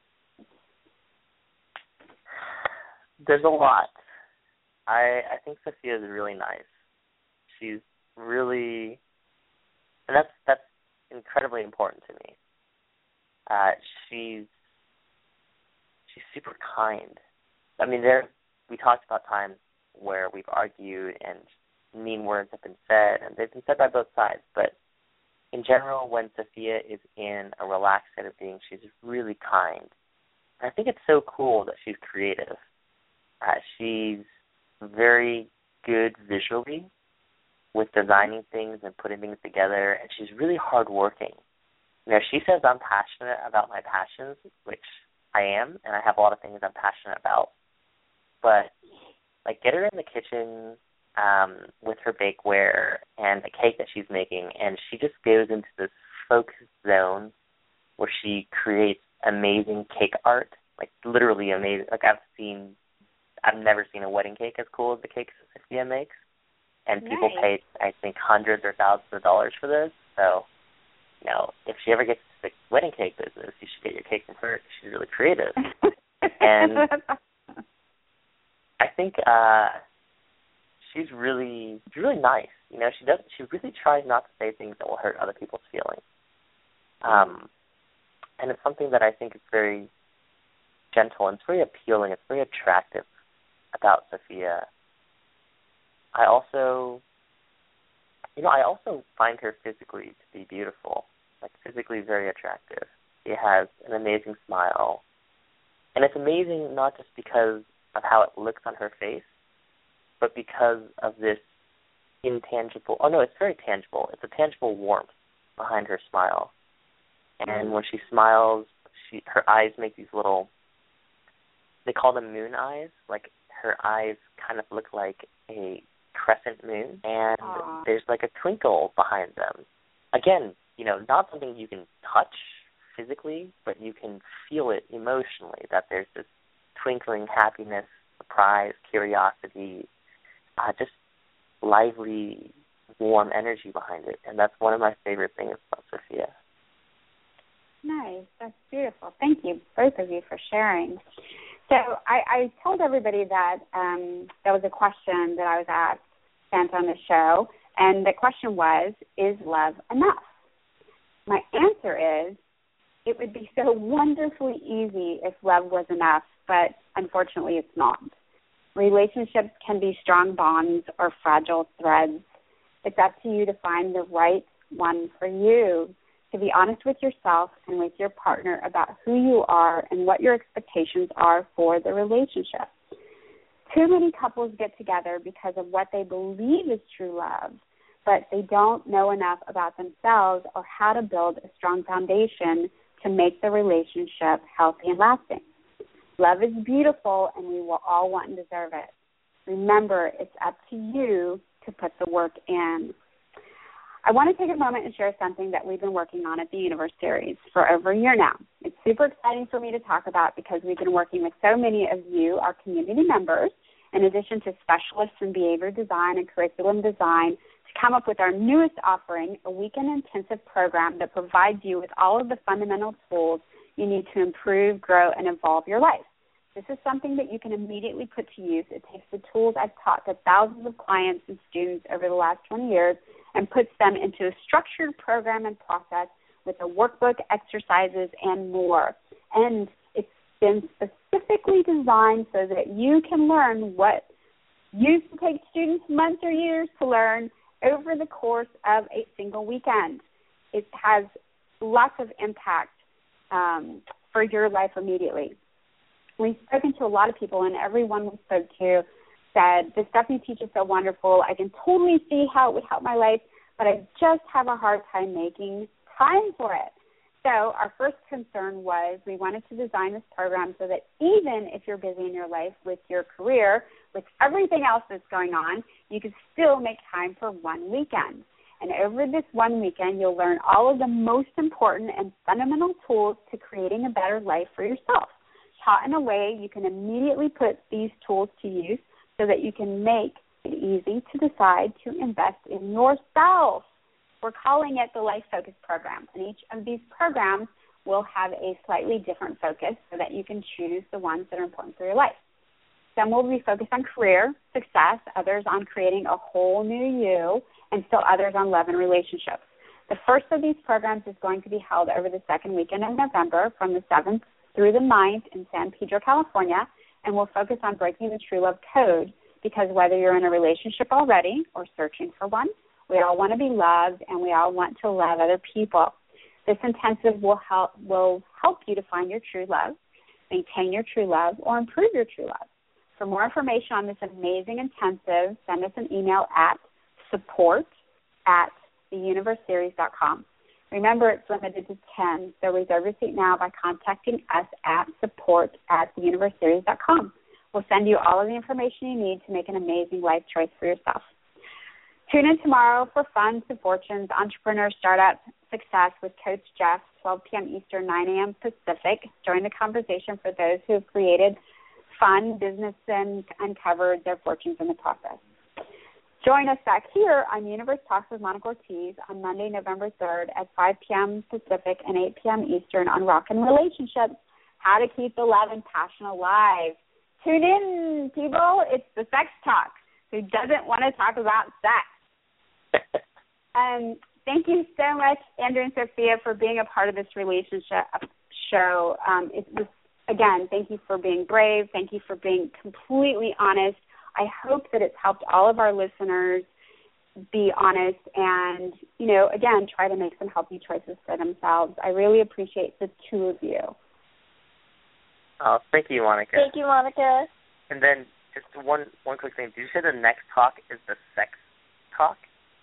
F: There's a lot. I I think Sophia is really nice. She's really, and that's that's incredibly important to me. Uh, she's she's super kind. I mean, there we talked about times where we've argued and mean words have been said, and they've been said by both sides. But in general, when Sophia is in a relaxed state of being, she's really kind. And I think it's so cool that she's creative. Uh, she's very good visually with designing things and putting things together, and she's really hardworking. You know, she says I'm passionate about my passions, which I am, and I have a lot of things I'm passionate about. But, like, get her in the kitchen um, with her bakeware and the cake that she's making, and she just goes into this focused zone where she creates amazing cake art, like, literally amazing. Like, I've seen, I've never seen a wedding cake as cool as the cakes Sophia makes. And people
D: nice.
F: pay, I think, hundreds or thousands of dollars for this. So, you know, if she ever gets to the wedding cake business, you should get your cake from her. She's really creative. And I think uh, she's really, she's really nice. You know, she does. She really tries not to say things that will hurt other people's feelings. Um, and it's something that I think is very gentle and it's very appealing. It's very attractive about Sophia. I also, you know, I also find her physically to be beautiful, like physically very attractive. She has an amazing smile. And it's amazing not just because of how it looks on her face, but because of this intangible, oh no, it's very tangible. It's a tangible warmth behind her smile. And when she smiles, she her eyes make these little, they call them moon eyes. Like her eyes kind of look like a crescent moon, and
D: Aww.
F: there's like a twinkle behind them. Again, you know, not something you can touch physically, but you can feel it emotionally, that there's this twinkling happiness, surprise, curiosity, uh, just lively, warm energy behind it. And that's one of my favorite things about Sophia.
D: Nice. That's beautiful. Thank you, both of you, for sharing. So I, I told everybody that um, there was a question that I was asked, sent on the show, and the question was, is love enough? My answer is, it would be so wonderfully easy if love was enough, but unfortunately it's not. Relationships can be strong bonds or fragile threads. It's up to you to find the right one for you, to be honest with yourself and with your partner about who you are and what your expectations are for the relationship. Too many couples get together because of what they believe is true love, but they don't know enough about themselves or how to build a strong foundation to make the relationship healthy and lasting. Love is beautiful, and we will all want and deserve it. Remember, it's up to you to put the work in. I want to take a moment and share something that we've been working on at the Universe Series for over a year now. It's super exciting for me to talk about because we've been working with so many of you, our community members, in addition to specialists in behavior design and curriculum design, to come up with our newest offering, a weekend intensive program that provides you with all of the fundamental tools you need to improve, grow, and evolve your life. This is something that you can immediately put to use. It takes the tools I've taught to thousands of clients and students over the last twenty years and puts them into a structured program and process with a workbook, exercises, and more. And it's been specifically designed so that you can learn what used to take students months or years to learn over the course of a single weekend. It has lots of impact um, for your life immediately. We've spoken to a lot of people, and everyone we spoke to said, the stuff you teach is so wonderful. I can totally see how it would help my life, but I just have a hard time making time for it. So our first concern was we wanted to design this program so that even if you're busy in your life with your career, with everything else that's going on, you can still make time for one weekend. And over this one weekend, you'll learn all of the most important and fundamental tools to creating a better life for yourself, taught in a way you can immediately put these tools to use so that you can make it easy to decide to invest in yourself. We're calling it the Life Focus Program, and each of these programs will have a slightly different focus so that you can choose the ones that are important for your life. Some will be focused on career, success, others on creating a whole new you, and still others on love and relationships. The first of these programs is going to be held over the second weekend of November from the seventh through the ninth in San Pedro, California, and will focus on breaking the true love code because whether you're in a relationship already or searching for one, we all want to be loved and we all want to love other people. This intensive will help will help you to find your true love, maintain your true love, or improve your true love. For more information on this amazing intensive, send us an email at support at the universe series dot com. Remember, it's limited to ten, so reserve your seat now by contacting us at support at the universe series dot com. We'll send you all of the information you need to make an amazing life choice for yourself. Tune in tomorrow for Fun to Fortunes, Entrepreneur Startup Success with Coach Jeff, twelve p.m. Eastern, nine a.m. Pacific. Join the conversation for those who have created fun business and uncovered their fortunes in the process. Join us back here on Universe Talks with Monica Ortiz on Monday, November third at five p.m. Pacific and eight p.m. Eastern on Rockin' Relationships, How to Keep the Love and Passion Alive. Tune in, people. It's the sex talk. Who doesn't want to talk about sex? um, thank you so much, Andrew and Sophia, for being a part of this relationship show. Um, it was, again, thank you for being brave. Thank you for being completely honest. I hope that it's helped all of our listeners be honest and, you know, again, try to make some healthy choices for themselves. I really appreciate the two of you.
F: Oh, thank you, Monica.
E: Thank you, Monica.
F: And then just one one quick thing. Did you say the next talk is the sex talk?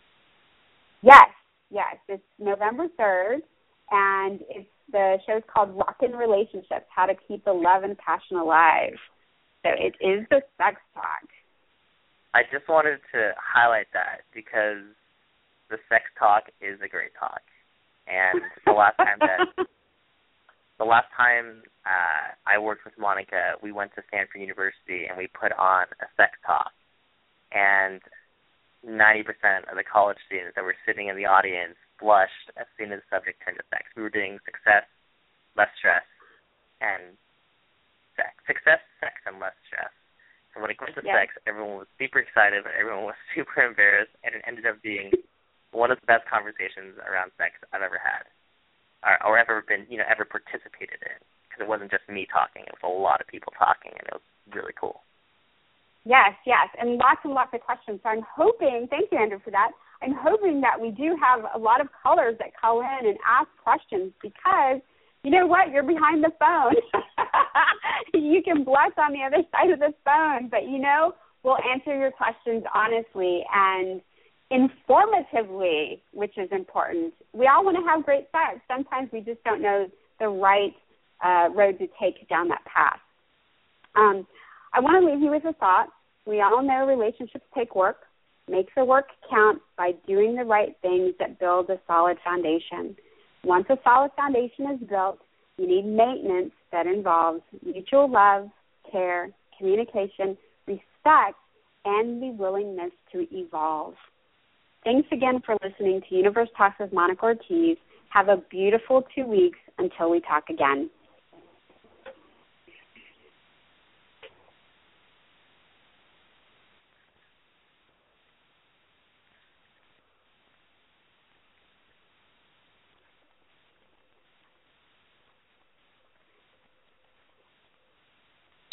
D: Yes, yes. It's November third, and it's the show's called Rockin' Relationships, How to Keep the Love and Passion Alive. So it is the sex talk.
F: I just wanted to highlight that because the sex talk is a great talk. And the last time that the last time uh, I worked with Monica, we went to Stanford University and we put on a sex talk. And ninety percent of the college students that were sitting in the audience blushed as soon as the subject turned to sex. We were doing success, less stress, and sex. Success, sex, and less stress. So when it comes to
D: yeah.
F: sex, everyone was super excited, but everyone was super embarrassed, and it ended up being one of the best conversations around sex I've ever had, or, or ever been, you know, ever participated in. Because it wasn't just me talking; it was a lot of people talking, and it was really cool.
D: Yes, yes, and lots and lots of questions. So I'm hoping, thank you, Andrew, for that. I'm hoping that we do have a lot of callers that call in and ask questions because, you know what, you're behind the phone. You can blush on the other side of the phone, but, you know, we'll answer your questions honestly and informatively, which is important. We all want to have great sex. Sometimes we just don't know the right uh, road to take down that path. Um, I want to leave you with a thought. We all know relationships take work. Make the work count by doing the right things that build a solid foundation. Once a solid foundation is built, you need maintenance that involves mutual love, care, communication, respect, and the willingness to evolve. Thanks again for listening to Universe Talks with Monica Ortiz. Have a beautiful two weeks until we talk again.